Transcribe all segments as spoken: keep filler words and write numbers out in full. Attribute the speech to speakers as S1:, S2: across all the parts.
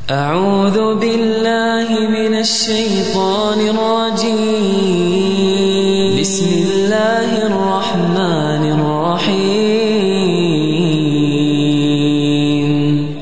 S1: أعوذ بالله من الشيطان الرجيم بسم الله الرحمن الرحيم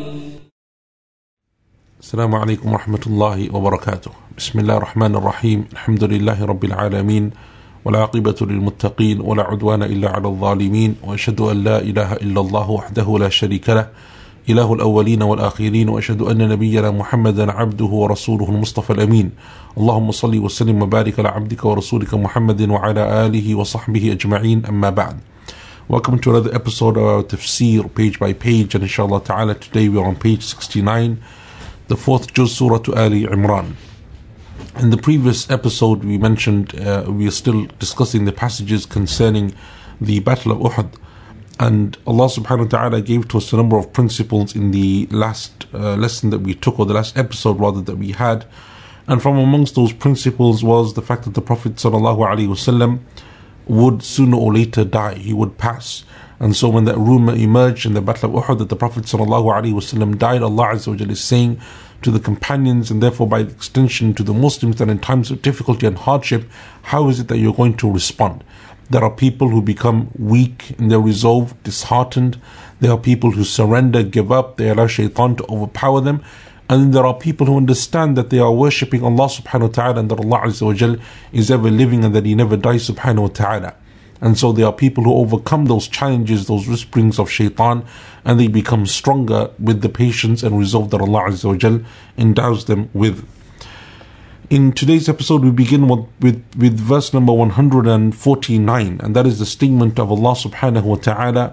S2: السلام عليكم ورحمة الله وبركاته. بسم الله الرحمن الرحيم. الحمد لله رب العالمين والعاقبة للمتقين ولا عدوان إلا على الظالمين، وأشهد أن لا إله إلا الله وحده لا شريك له إله الأولين والآخرين، وأشهد أن نبينا محمدا عبده ورسوله المصطفى الأمين. اللهم صل وسلم وبارك على عبدك ورسولك محمد وعلى آله وصحبه أجمعين. أما بعد. Welcome to another episode of our tafsir page by page, and inshallah ta'ala today we are on page sixty-nine, the fourth juz, Surah Ali Imran. In the previous episode we mentioned uh, we are still discussing the passages concerning the Battle of Uhud, and Allah subhanahu wa ta'ala gave to us a number of principles in the last uh, lesson that we took, or the last episode rather that we had. And from amongst those principles was the fact that the Prophet sallallahu alaihi wasallam would sooner or later die, he would pass. And so when that rumor emerged in the Battle of Uhud that the Prophet sallallahu alaihi wasallam died, Allah Azza wa Jalla is saying to the companions, and therefore by extension to the Muslims, that in times of difficulty and hardship, how is it that you're going to respond? There are people who become weak in their resolve, disheartened. There are people who surrender, give up, they allow shaitan to overpower them. And then there are people who understand that they are worshipping Allah subhanahu wa ta'ala, and that Allah Azza wa Jal is ever living and that He never dies subhanahu wa ta'ala. And so there are people who overcome those challenges, those whisperings of shaitan, and they become stronger with the patience and resolve that Allah Azza wa Jal endows them with. In today's episode we begin with, with, with verse number one hundred forty-nine, and that is the statement of Allah subhanahu wa ta'ala.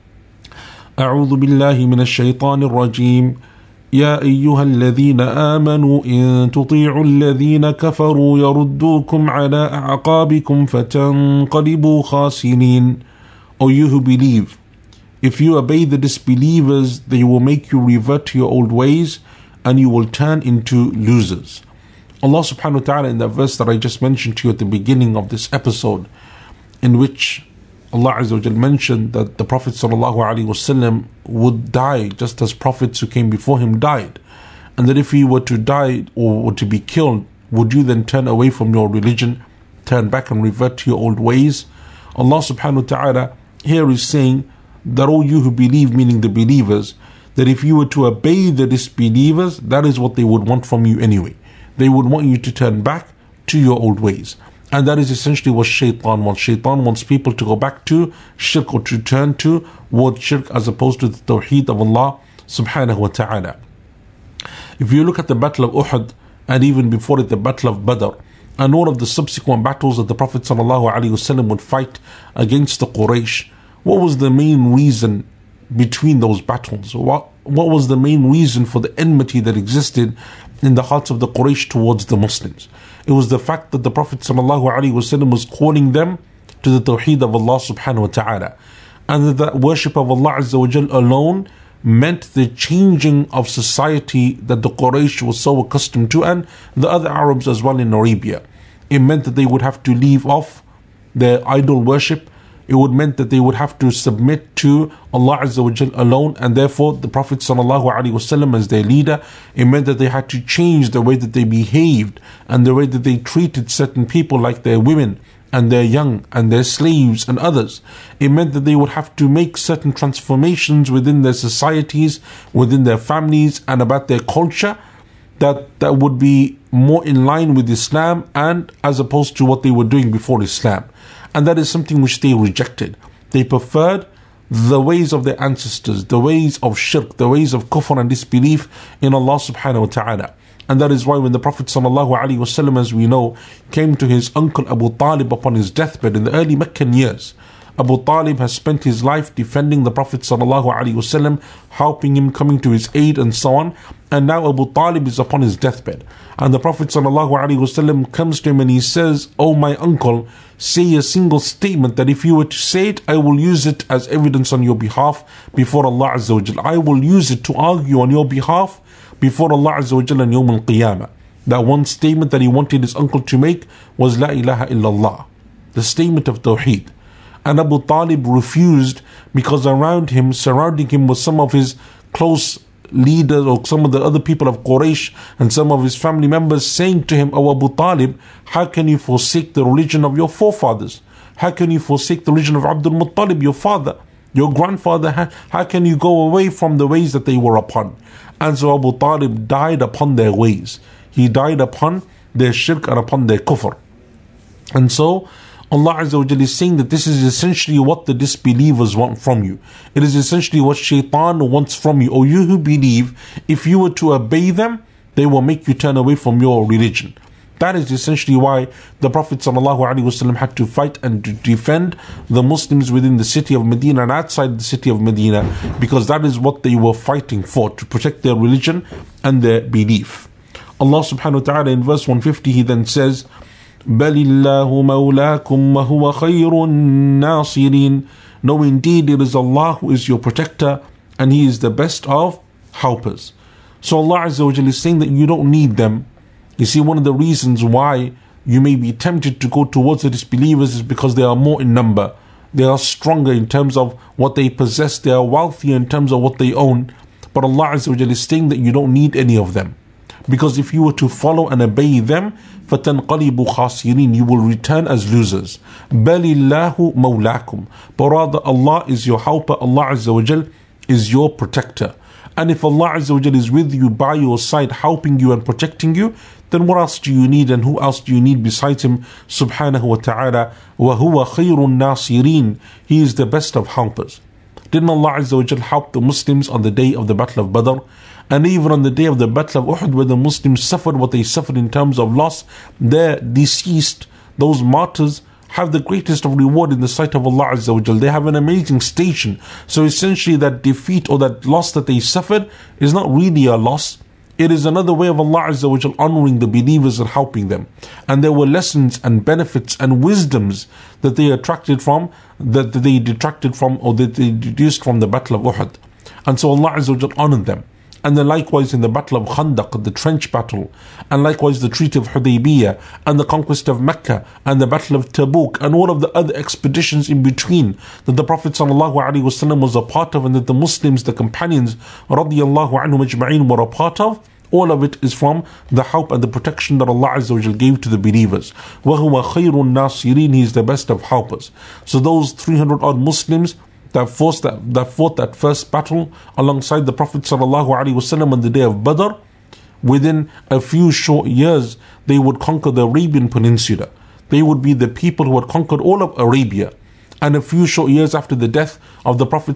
S2: أعوذ بالله من الشيطان الرجيم يا أيها الذين آمنوا إن تطيعوا الذين كفروا يردوكم على أعقابكم فتنقلبوا خاسرين. O you who believe, if you obey the disbelievers, they will make you revert to your old ways and you will turn into losers. Allah subhanahu wa ta'ala, in that verse that I just mentioned to you at the beginning of this episode, in which Allah Azza wa Jal mentioned that the Prophet sallallahu alaihi wasallam would die just as prophets who came before him died, and that if he were to die or were to be killed, would you then turn away from your religion, turn back and revert to your old ways? Allah subhanahu wa ta'ala here is saying that all you who believe, meaning the believers, that if you were to obey the disbelievers, that is what they would want from you anyway. They would want you to turn back to your old ways. And that is essentially what shaitan wants. Shaitan wants people to go back to shirk, or to turn to word shirk, as opposed to the tawheed of Allah subhanahu wa ta'ala. If you look at the Battle of Uhud, and even before it the Battle of Badr, and all of the subsequent battles that the Prophet sallallahu alaihi wasallam would fight against the Quraysh, what was the main reason between those battles? What, what was the main reason for the enmity that existed in the hearts of the Quraysh towards the Muslims? It was the fact that the Prophet ﷺ was calling them to the tawheed of Allah subhanahu wa ta'ala, and that the worship of Allah Azza wa Jal alone meant the changing of society that the Quraysh was so accustomed to, and the other Arabs as well in Arabia. It meant that they would have to leave off their idol worship. It would meant that they would have to submit to Allah Azza wa Jal alone, and therefore the Prophet sallallahu alaihi wasallam as their leader. It meant that they had to change the way that they behaved and the way that they treated certain people, like their women and their young and their slaves and others. It meant that they would have to make certain transformations within their societies, within their families, and about their culture, that, that would be more in line with Islam, and as opposed to what they were doing before Islam. And that is something which they rejected. They preferred the ways of their ancestors, the ways of shirk, the ways of kufr and disbelief in Allah subhanahu wa ta'ala. And that is why when the Prophet sallallahu alaihi wasallam, as we know, came to his uncle Abu Talib upon his deathbed in the early Meccan years, Abu Talib has spent his life defending the Prophet sallallahu alaihi wasallam, helping him, coming to his aid and so on. And now Abu Talib is upon his deathbed, and the Prophet sallallahu alaihi wasallam comes to him and he says, "Oh my uncle, say a single statement that if you were to say it, I will use it as evidence on your behalf before Allah Azza wa Jal. I will use it to argue on your behalf before Allah Azza wa Jal on Yawm al-Qiyamah." That one statement that he wanted his uncle to make was La ilaha illallah, the statement of Tawheed. And Abu Talib refused because around him, surrounding him, was some of his close leaders or some of the other people of Quraysh and some of his family members saying to him, "O Abu Talib, how can you forsake the religion of your forefathers? How can you forsake the religion of Abdul Muttalib, your father, your grandfather? How, how can you go away from the ways that they were upon?" And so Abu Talib died upon their ways. He died upon their shirk and upon their kufr. And so Allah Azza wa Jalla is saying that this is essentially what the disbelievers want from you. It is essentially what shaitan wants from you. O you who believe, if you were to obey them, they will make you turn away from your religion. That is essentially why the Prophet ﷺ had to fight and to defend the Muslims within the city of Medina and outside the city of Medina, because that is what they were fighting for, to protect their religion and their belief. Allah subhanahu wa ta'ala in verse one fifty, He then says, بَلِ اللَّهُ مَوْلَاكُمْ وَهُوَ خَيْرُ النَّاصِرِينَ. No, indeed, it is Allah who is your protector and He is the best of helpers. So Allah Azza wa Jalla is saying that you don't need them. You see, one of the reasons why you may be tempted to go towards the disbelievers is because they are more in number. They are stronger in terms of what they possess. They are wealthier in terms of what they own. But Allah Azza wa Jalla is saying that you don't need any of them. Because if you were to follow and obey them, فَتَنْقَلِبُ خَاسِرِينَ, you will return as losers. بَلِ اللَّهُ مَوْلَاكُمْ, but rather Allah is your helper, Allah Azza wa Jal is your protector. And if Allah Azza wa Jal is with you, by your side, helping you and protecting you, then what else do you need and who else do you need besides Him subhanahu wa ta'ala? وَهُوَ خَيْرُ النَّاصِرِينَ, He is the best of helpers. Didn't Allah Azza wa Jal help the Muslims on the day of the Battle of Badr? And even on the day of the Battle of Uhud, where the Muslims suffered what they suffered in terms of loss, their deceased, those martyrs, have the greatest of reward in the sight of Allah Azza wa Jal. They have an amazing station. So essentially that defeat or that loss that they suffered is not really a loss. It is another way of Allah Azza wa Jal honoring the believers and helping them. And there were lessons and benefits and wisdoms that they attracted from, that they detracted from, or that they deduced from the Battle of Uhud. And so Allah Azza wa Jal honored them. And then likewise in the Battle of Khandaq, the trench battle, and likewise the Treaty of Hudaybiyah, and the conquest of Mecca, and the Battle of Tabuk, and all of the other expeditions in between that the Prophet ﷺ was a part of, and that the Muslims, the companions, radiyallahu anhum ajma'in, were a part of. All of it is from the help and the protection that Allah Azza wa Jal gave to the believers. وَهُوَ خَيْرُ النَّاصِرِينَ, He is the best of helpers. So those three hundred odd Muslims that fought that, that fought that first battle alongside the Prophet ﷺ on the day of Badr, within a few short years they would conquer the Arabian Peninsula. They would be the people who had conquered all of Arabia. And a few short years after the death of the Prophet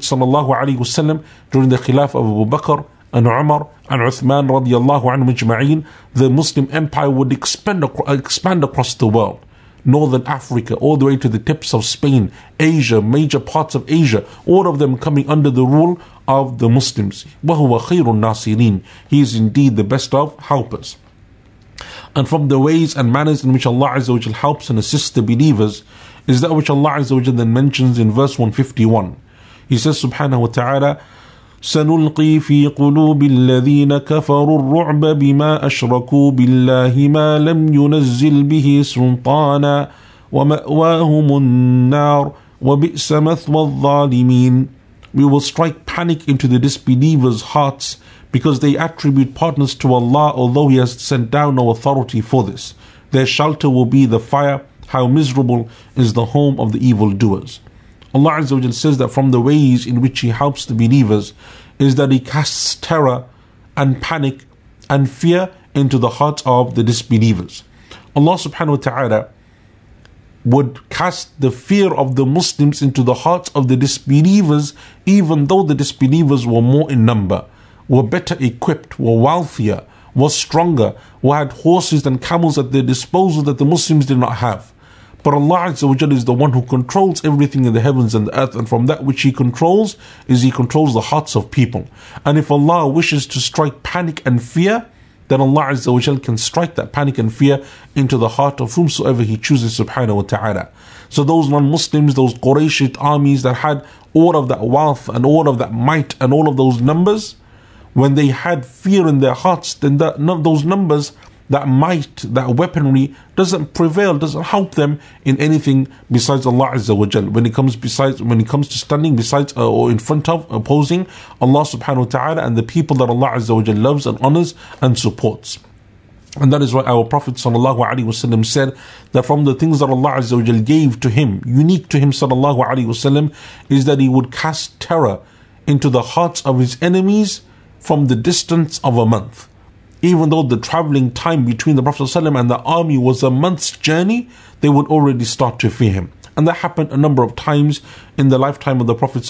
S2: ﷺ, during the Khilaf of Abu Bakr and Umar and Uthman radiallahu anhum ajma'in, the Muslim empire would expand, expand across the world. Northern Africa, all the way to the tips of Spain, Asia, major parts of Asia, all of them coming under the rule of the Muslims. وَهُوَ خَيْرُ النَّاصِرِينَ, He is indeed the best of helpers. And from the ways and manners in which Allah Azza wa Jal helps and assists the believers is that which Allah Azza wa Jal then mentions in verse one fifty-one. He says subhanahu wa ta'ala, سنلقي في قلوب الذين كفروا الرعب بما أشركوا بالله ما لم ينزل به سلطانا ومأواهم النار وبئس مثوى الظالمين. We will strike panic into the disbelievers' hearts because they attribute partners to Allah, although He has sent down no authority for this. Their shelter will be the fire. How miserable is the home of the evildoers. Allah Azza wa Jal says that from the ways in which He helps the believers is that He casts terror and panic and fear into the hearts of the disbelievers. Allah subhanahu wa ta'ala would cast the fear of the Muslims into the hearts of the disbelievers, even though the disbelievers were more in number, were better equipped, were wealthier, were stronger, who had horses and camels at their disposal that the Muslims did not have. But Allah Azza wa Jalla is the one who controls everything in the heavens and the earth, and from that which He controls is He controls the hearts of people. And if Allah wishes to strike panic and fear, then Allah Azza wa Jalla can strike that panic and fear into the heart of whomsoever He chooses subhanahu wa ta'ala. So those non-Muslims, those Qurayshite armies that had all of that wealth and all of that might and all of those numbers, when they had fear in their hearts, then that, those numbers that might, that weaponry doesn't prevail, doesn't help them in anything besides Allah Azza wa Jal. When it comes besides, when it comes to standing besides uh, or in front of, opposing Allah Subhanahu wa Taala and the people that Allah Azza wa Jal loves and honors and supports. And that is why our Prophet Sallallahu Alaihi Wasallam said that from the things that Allah Azza wa Jal gave to him, unique to him Sallallahu Alaihi Wasallam, is that he would cast terror into the hearts of his enemies from the distance of a month. Even though the traveling time between the Prophet ﷺ and the army was a month's journey, they would already start to fear him. And that happened a number of times in the lifetime of the Prophet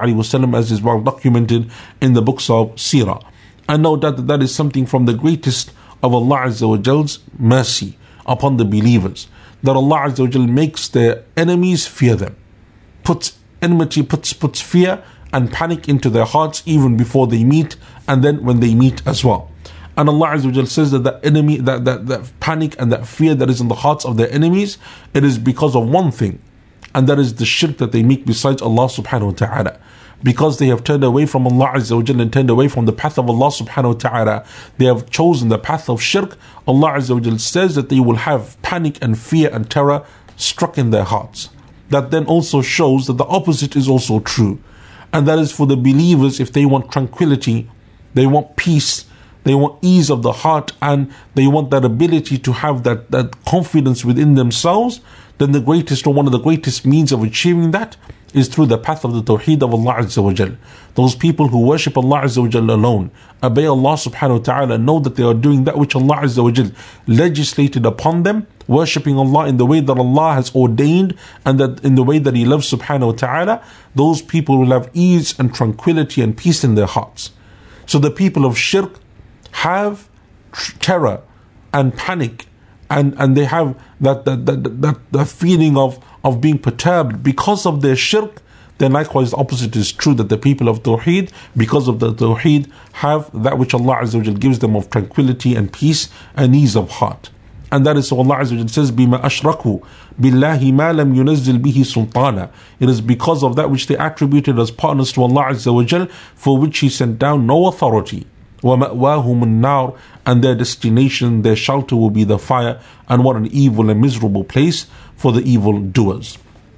S2: ﷺ, as is well documented in the books of Seerah. And no doubt that that is something from the greatest of Allah Azza wa Jal's mercy upon the believers, that Allah Azza wa Jal makes their enemies fear them, puts enmity, puts, puts fear and panic into their hearts even before they meet, and then when they meet as well. And Allah Azza wa Jal says that the enemy, that, that, that panic and that fear that is in the hearts of their enemies, it is because of one thing, and that is the shirk that they make besides Allah Subhanahu wa Ta'ala. Because they have turned away from Allah Azza wa Jal and turned away from the path of Allah Subhanahu wa Ta'ala, they have chosen the path of shirk. Allah Azza wa Jal says that they will have panic and fear and terror struck in their hearts. That then also shows that the opposite is also true. And that is for the believers, if they want tranquility, they want peace, they want ease of the heart, and they want that ability to have that, that confidence within themselves, then the greatest or one of the greatest means of achieving that is through the path of the Tawheed of Allah Azza wa Jal. Those people who worship Allah Azza wa Jal alone, obey Allah Subhanahu wa Ta'ala, know that they are doing that which Allah Azza wa Jal legislated upon them, worshipping Allah in the way that Allah has ordained and that in the way that He loves Subhanahu wa Ta'ala. Those people will have ease and tranquility and peace in their hearts. So the people of shirk have tr- terror and panic, and, and they have that that, that, that that feeling of, of being perturbed because of their shirk. Then likewise the opposite is true, that the people of Tawheed, because of the Tawheed, have that which Allah Azza wa Jal gives them of tranquility and peace and ease of heart. And that is so Allah Azza wa Jal says, بِمَا أَشْرَكُوا بِاللَّهِ مَا لَمْ يُنَزِّلْ بِهِ سُلْطَانًا. It is because of that which they attributed as partners to Allah Azza wa Jal, for which He sent down no authority. وَمَأْوَاهُمُ النَّارِ. And their destination, their shelter will be the fire, and what an evil and miserable place for the evil doers.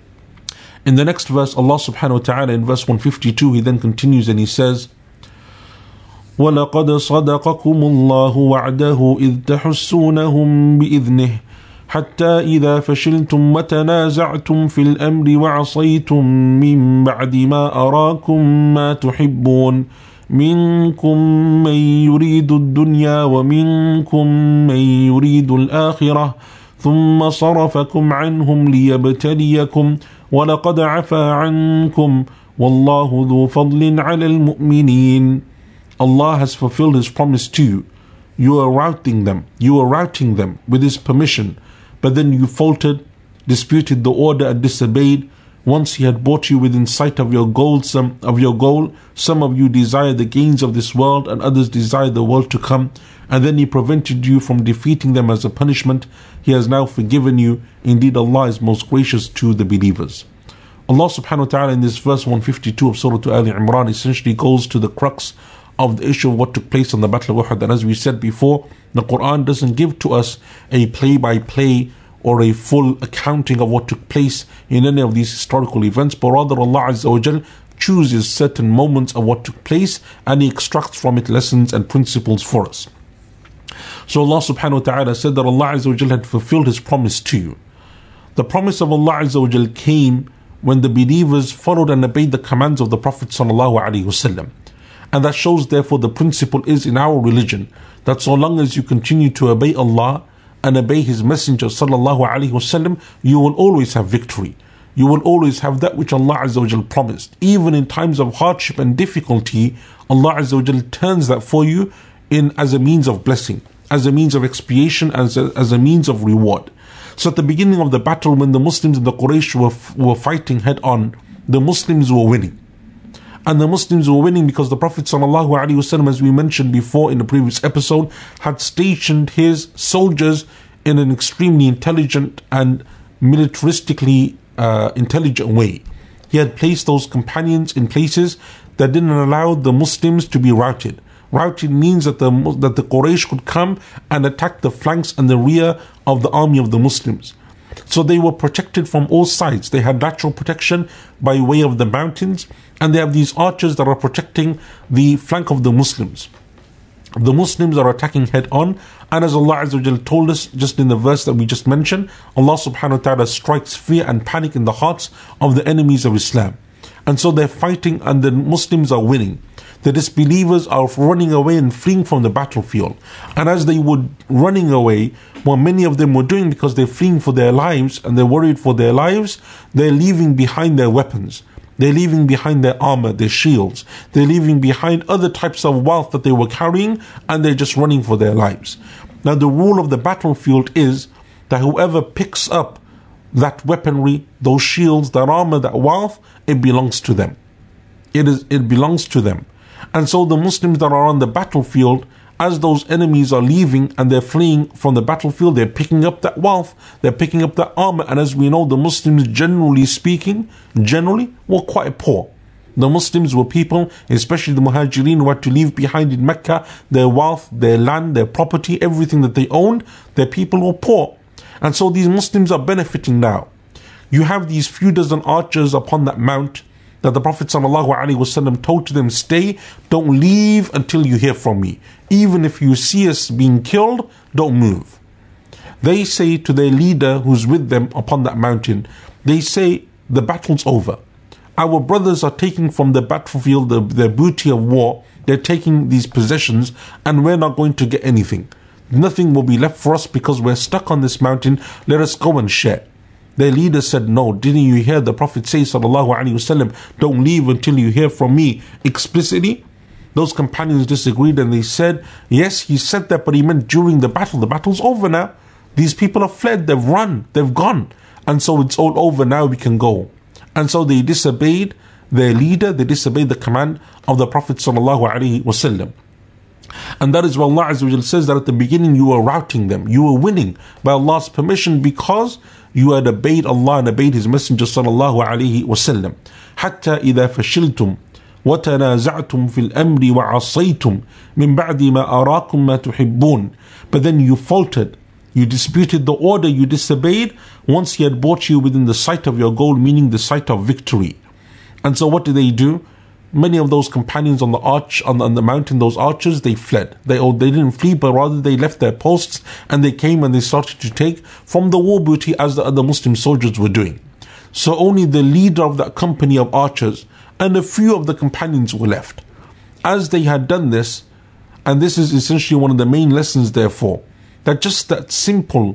S2: In the next verse, Allah Subhanahu wa Ta'ala in verse one fifty-two, He then continues and He says, وَلَقَدْ صَدَقَكُمُ اللَّهُ وَعْدَهُ إِذْ تَحُسُّونَهُمْ بِإِذْنِهِ حَتَّى إِذَا فَشِلْتُمْ وَتَنَازَعْتُمْ فِي الْأَمْرِ وَعَصَيْتُمْ مِنْ بَعْدِ مَا أَرَاكُمْ مَا تُحِبُّونَ منكم من يريد الدنيا ومنكم من يريد الآخرة ثم صرفكم عنهم ليبتليكم ولقد عفا عنكم والله ذو فضل على المؤمنين. Allah has fulfilled His promise to you. You are routing them, you are routing them with His permission, but then you faltered, disputed the order and disobeyed. Once He had brought you within sight of your goal, some of your goal, some of you desire the gains of this world, and others desire the world to come, and then He prevented you from defeating them as a punishment. He has now forgiven you. Indeed, Allah is most gracious to the believers. Allah Subhanahu wa Ta'ala in this verse one fifty-two of Surah Al Imran essentially goes to the crux of the issue of what took place on the Battle of Uhud. And as we said before, the Quran doesn't give to us a play-by-play or a full accounting of what took place in any of these historical events, but rather Allah Azza wa Jal chooses certain moments of what took place and He extracts from it lessons and principles for us. So Allah Subhanahu wa Ta'ala said that Allah Azza wa Jal had fulfilled His promise to you. The promise of Allah Azza wa Jal came when the believers followed and obeyed the commands of the Prophet Sallallahu Alaihi Wasallam. And that shows therefore the principle is in our religion that so long as you continue to obey Allah and obey His Messenger Sallallahu Alaihi Wasallam, you will always have victory. You will always have that which Allah Azza wa Jal promised. Even in times of hardship and difficulty, Allah Azza wa Jal turns that for you in as a means of blessing, as a means of expiation, as a, as a means of reward. So at the beginning of the battle, when the Muslims and the Quraysh were, were fighting head on, the Muslims were winning. And the Muslims were winning because the Prophet ﷺ, as we mentioned before in the previous episode, had stationed his soldiers in an extremely intelligent and militaristically uh, intelligent way. He had placed those companions in places that didn't allow the Muslims to be routed. Routing means that the, that the Quraysh could come and attack the flanks and the rear of the army of the Muslims. So they were protected from all sides. They had natural protection by way of the mountains, and they have these archers that are protecting the flank of the Muslims. The Muslims are attacking head on, and as Allah Azza wa Jal told us just in the verse that we just mentioned, Allah subhanahu wa ta'ala strikes fear and panic in the hearts of the enemies of Islam. And so they're fighting and the Muslims are winning. The disbelievers are running away and fleeing from the battlefield. And as they were running away, what many of them were doing, because they're fleeing for their lives and they're worried for their lives, they're leaving behind their weapons. They're leaving behind their armor, their shields. They're leaving behind other types of wealth that they were carrying, and they're just running for their lives. Now the rule of the battlefield is that whoever picks up that weaponry, those shields, that armor, that wealth, it belongs to them. It is, it belongs to them. And so the Muslims that are on the battlefield, as those enemies are leaving and they're fleeing from the battlefield, they're picking up that wealth, they're picking up that armor. And as we know, the Muslims, generally speaking, generally were quite poor. The Muslims were people, especially the Muhajirin, who had to leave behind in Mecca their wealth, their land, their property, everything that they owned. Their people were poor. And so these Muslims are benefiting now. You have these few dozen archers upon that mount that the Prophet ﷺ told to them, stay, don't leave until you hear from me. Even if you see us being killed, don't move. They say to their leader who's with them upon that mountain, they say, the battle's over. Our brothers are taking from the battlefield the, their booty of war. They're taking these possessions, and we're not going to get anything. Nothing will be left for us because we're stuck on this mountain. Let us go and share. Their leader said, no, didn't you hear the Prophet say, sallallahu alaihi wasallam, don't leave until you hear from me explicitly? Those companions disagreed and they said, yes, he said that, but he meant during the battle. The battle's over now. These people have fled, they've run, they've gone. And so it's all over now, we can go. And so they disobeyed their leader, they disobeyed the command of the Prophet sallallahu alaihi wasallam. And that is why Allah Azza wa Jal says that at the beginning you were routing them, you were winning by Allah's permission, because you had obeyed Allah and obeyed His Messenger sallallahu alaihi wasallam. حتى إذا فشلتم وتنازعتم في الأمر وعصيتم من بعد ما أراكم ما تحبون. But then you faltered, you disputed the order, you disobeyed once He had brought you within the sight of your goal, meaning the sight of victory. And so what did they do? Many of those companions on the arch, on the, on the mountain, those archers, they fled. They oh, they didn't flee, but rather they left their posts and they came and they started to take from the war booty as the other Muslim soldiers were doing. So only the leader of that company of archers and a few of the companions were left. As they had done this, and this is essentially one of the main lessons therefore, that just that simple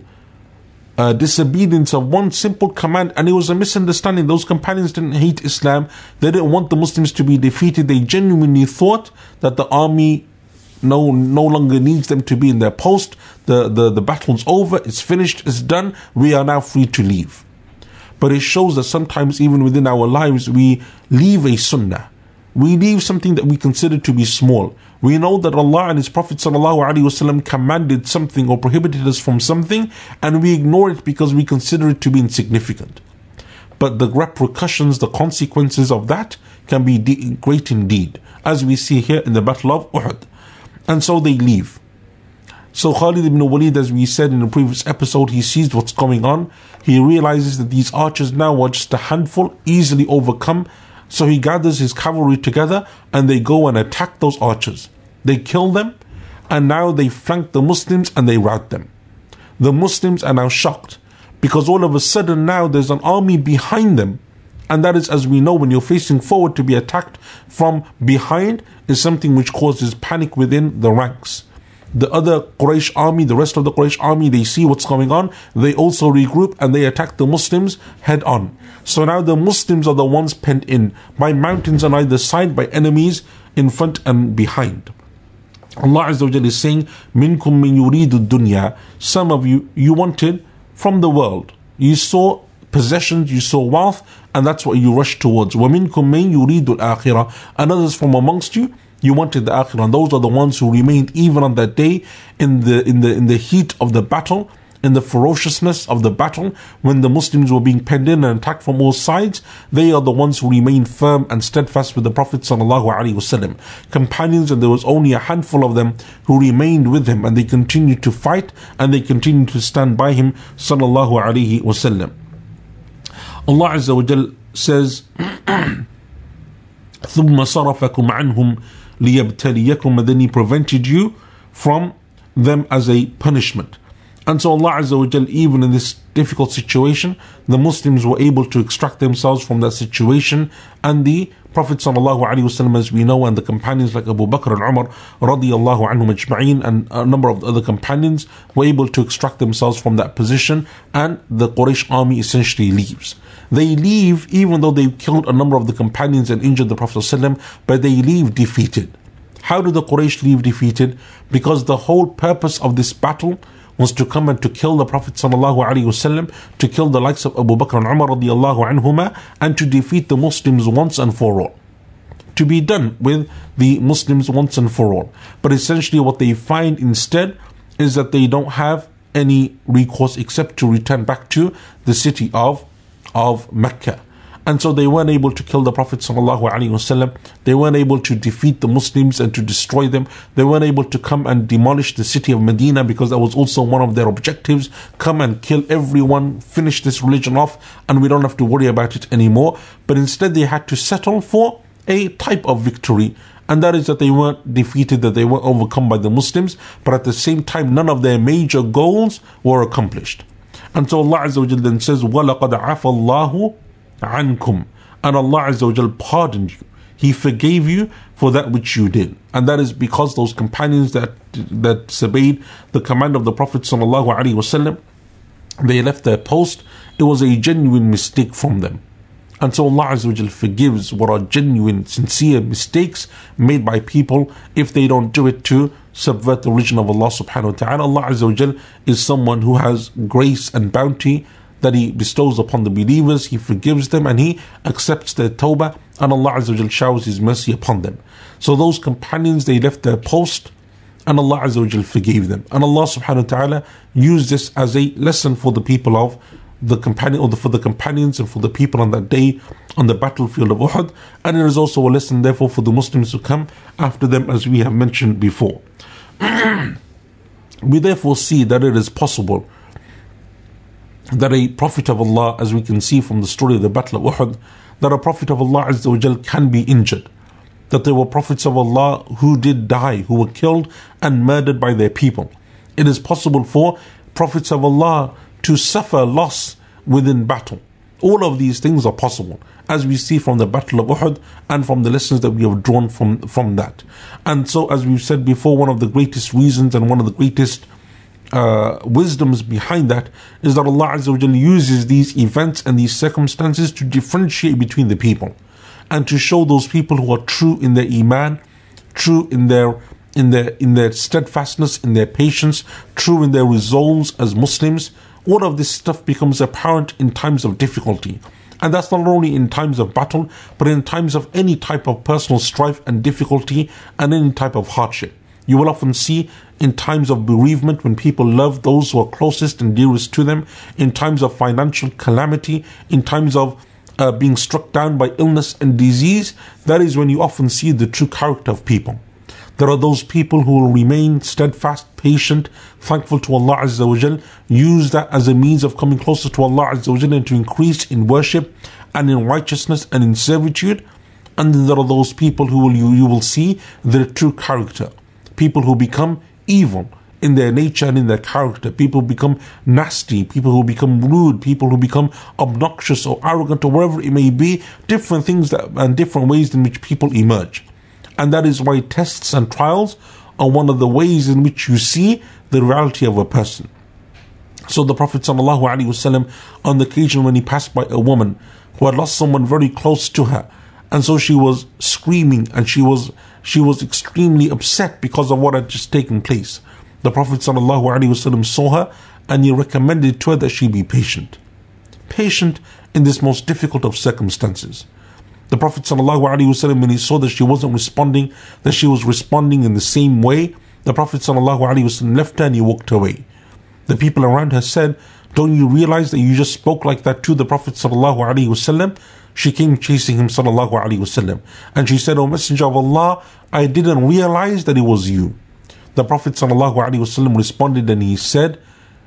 S2: Uh, disobedience of one simple command, and it was a misunderstanding. Those companions didn't hate Islam, they didn't want the Muslims to be defeated. They genuinely thought that the army no no longer needs them to be in their post. The, the, the battle's over, it's finished, it's done, we are now free to leave. But it shows that sometimes even within our lives we leave a sunnah. We leave something that we consider to be small. We know that Allah and His Prophet ﷺ commanded something or prohibited us from something, and we ignore it because we consider it to be insignificant. But the repercussions, the consequences of that can be de- great indeed, as we see here in the Battle of Uhud. And so they leave. So Khalid ibn Walid, as we said in the previous episode, he sees what's going on. He realizes that these archers now are just a handful, easily overcome. So he gathers his cavalry together and they go and attack those archers. They kill them, and now they flank the Muslims and they rout them. The Muslims are now shocked because all of a sudden now there's an army behind them. And that is, as we know, when you're facing forward, to be attacked from behind is something which causes panic within the ranks. The other Quraysh army, the rest of the Quraysh army, they see what's going on. They also regroup and they attack the Muslims head on. So now the Muslims are the ones penned in by mountains on either side, by enemies in front and behind. Allah Azza wa Jalla is saying, Minkum min yuridu dunya. Some of you, you wanted from the world. You saw possessions, you saw wealth, and that's what you rushed towards. وَمِنْكُم مَّن يُرِيدُ الْآخِرَةِ. And others from amongst you, you wanted the akhirah. And those are the ones who remained even on that day in the in the in the heat of the battle, in the ferociousness of the battle, when the Muslims were being penned in and attacked from all sides, they are the ones who remained firm and steadfast with the Prophet ﷺ. Companions, and there was only a handful of them who remained with him, and they continued to fight and they continued to stand by him sallallahu alaihi wasallam. Allah Azza wa Jal says, ثُمَّ صَرَفَكُمْ عَنْهُمْ لِيَبْتَلِيَكُمْ, and then He prevented you from them as a punishment. And so Allah Azza wa Jal, even in this difficult situation, the Muslims were able to extract themselves from that situation, and the Prophet sallallahu alaihi wasallam, as we know, and the companions like Abu Bakr and Umar radiyallahu anhum ajma'in, and a number of other companions were able to extract themselves from that position, and the Quraysh army essentially leaves. They leave even though they killed a number of the companions and injured the Prophet sallallahu alaihi wasallam, but they leave defeated. How do the Quraysh leave defeated? Because the whole purpose of this battle was to come and to kill the Prophet sallallahu alaihi wasallam, to kill the likes of Abu Bakr and Umar radiyallahu anhuma, and to defeat the Muslims once and for all. To be done with the Muslims once and for all. But essentially what they find instead is that they don't have any recourse except to return back to the city of, of Mecca. And so they weren't able to kill the Prophet sallallahu alaihi wasallam. They weren't able to defeat the Muslims and to destroy them. They weren't able to come and demolish the city of Medina, because that was also one of their objectives. Come and kill everyone, finish this religion off, and we don't have to worry about it anymore. But instead they had to settle for a type of victory, and that is that they weren't defeated, that they weren't overcome by the Muslims, but at the same time none of their major goals were accomplished. And so Allah Azza wa Jalla then says, وَلَقَدْ عَفَى اللَّهُ عَنْكُمْ, and Allah Azza wa Jal pardoned you. He forgave you for that which you did. And that is because those companions that that disobeyed the command of the Prophet sallallahu alaihi wasallam, they left their post. It was a genuine mistake from them. And so Allah Azza wa Jal forgives what are genuine, sincere mistakes made by people if they don't do it to subvert the religion of Allah subhanahu wa ta'ala. Allah Azza wa Jal is someone who has grace and bounty that He bestows upon the believers. He forgives them and He accepts their tawbah, and Allah Azza wa Jal showers His mercy upon them. So those companions, they left their post and Allah Azza wa Jal forgave them. And Allah subhanahu wa ta'ala used this as a lesson for the people of the companion, or the, for the companions and for the people on that day on the battlefield of Uhud. And it is also a lesson therefore for the Muslims who come after them, as we have mentioned before. We therefore see that it is possible that a Prophet of Allah, as we can see from the story of the Battle of Uhud, that a Prophet of Allah Azza wa Jal can be injured. That there were Prophets of Allah who did die, who were killed and murdered by their people. It is possible for Prophets of Allah to suffer loss within battle. All of these things are possible, as we see from the Battle of Uhud and from the lessons that we have drawn from, from that. And so, as we've said before, one of the greatest reasons and one of the greatest Uh, wisdoms behind that is that Allah Azza wa Jalla uses these events and these circumstances to differentiate between the people, and to show those people who are true in their iman, true in their in their in their steadfastness, in their patience, true in their resolves as Muslims. All of this stuff becomes apparent in times of difficulty. And that's not only in times of battle, but in times of any type of personal strife and difficulty and any type of hardship. You will often see in times of bereavement, when people love those who are closest and dearest to them, in times of financial calamity, in times of uh, being struck down by illness and disease, that is when you often see the true character of people. There are those people who will remain steadfast, patient, thankful to Allah Azza wa Jal, use that as a means of coming closer to Allah Azza wa Jal and to increase in worship and in righteousness and in servitude. And then there are those people who will you, you will see their true character. People who become evil in their nature and in their character. People become nasty. People who become rude. People who become obnoxious or arrogant or whatever it may be. Different things that, and different ways in which people emerge. And that is why tests and trials are one of the ways in which you see the reality of a person. So the Prophet ﷺ, on the occasion when he passed by a woman who had lost someone very close to her, and so she was screaming and she was she was extremely upset because of what had just taken place. The Prophet ﷺ saw her and he recommended to her that she be patient. Patient in this most difficult of circumstances. The Prophet ﷺ, when he saw that she wasn't responding, that she was responding in the same way, the Prophet ﷺ left her and he walked away. The people around her said, don't you realize that you just spoke like that to the Prophet sallallahu alaihi wasallam? She came chasing him sallallahu alaihi wasallam. And she said, O Messenger of Allah, I didn't realize that it was you. The Prophet sallallahu alaihi wasallam responded and he said,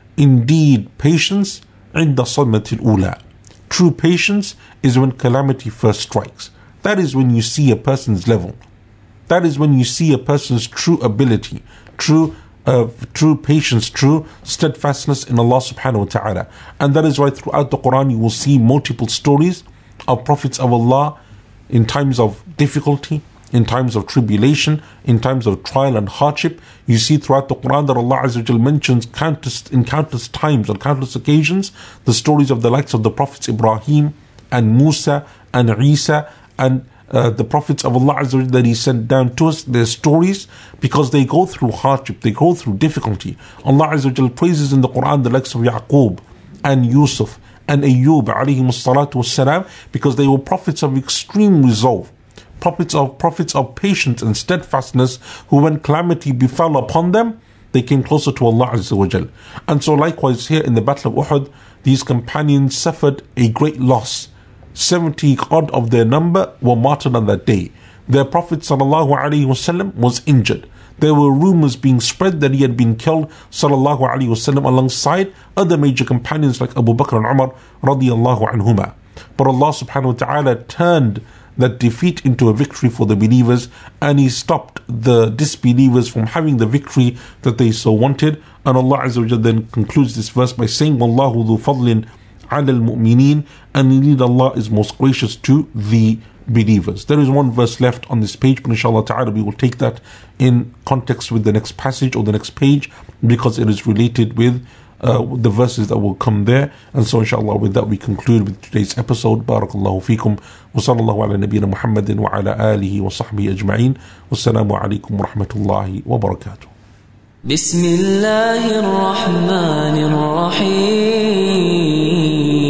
S2: indeed, patience عند صدمة الأولى. True patience is when calamity first strikes. That is when you see a person's level. That is when you see a person's true ability, true uh, true patience, true steadfastness in Allah subhanahu wa ta'ala. And that is why throughout the Quran you will see multiple stories of prophets of Allah in times of difficulty, in times of tribulation, in times of trial and hardship. You see throughout the Quran that Allah Azza wa Jal mentions countless, in countless times, on countless occasions, the stories of the likes of the prophets Ibrahim and Musa and Isa and uh, the prophets of Allah Azza wa Jal that He sent down to us. Their stories, because they go through hardship, they go through difficulty. Allah Azza wa Jal praises in the Quran the likes of Yaqub and Yusuf and Ayyub alayhim salatu wassalam, because they were prophets of extreme resolve. Prophets of prophets of patience and steadfastness, who when calamity befell upon them, they came closer to Allah Azza wa Jal. And so likewise here in the Battle of Uhud, these companions suffered a great loss. seventy odd of their number were martyred on that day. Their Prophet sallallahu alaihi wasallam was injured. There were rumors being spread that he had been killed sallallahu alaihi wasallam alongside other major companions like Abu Bakr and Umar radiyallahu anhuma. But Allah subhanahu wa ta'ala turned that defeat into a victory for the believers, and He stopped the disbelievers from having the victory that they so wanted. And Allah Azza wa Jalla then concludes this verse by saying, Wallahu dhu fadlin ala al-mu'mineen, and indeed Allah is most gracious to the believers. There is one verse left on this page, but inshallah ta'ala we will take that in context with the next passage or the next page, because it is related with Uh, the verses that will come there. And so inshallah with that we conclude with today's episode. Barakallahu feekum wa sallallahu ala nabiyyina Muhammadin wa ala alihi wa sahbihi ajma'in. Wassalamu alaikum wa rahmatullahi wa barakatuh.
S1: Bismillahir Rahmanir Rahim.